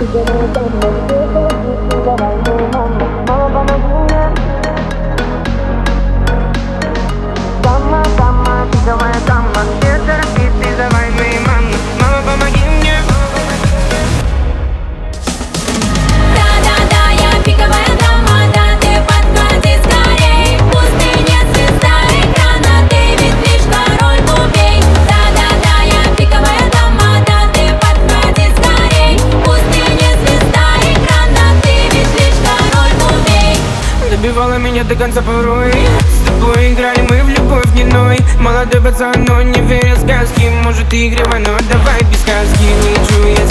Добивала меня до конца порой. С тобой играли мы в любовь дневной. Молодой пацан, но не верил в сказки. Может, ты игривая, но давай без сказки. Не чую я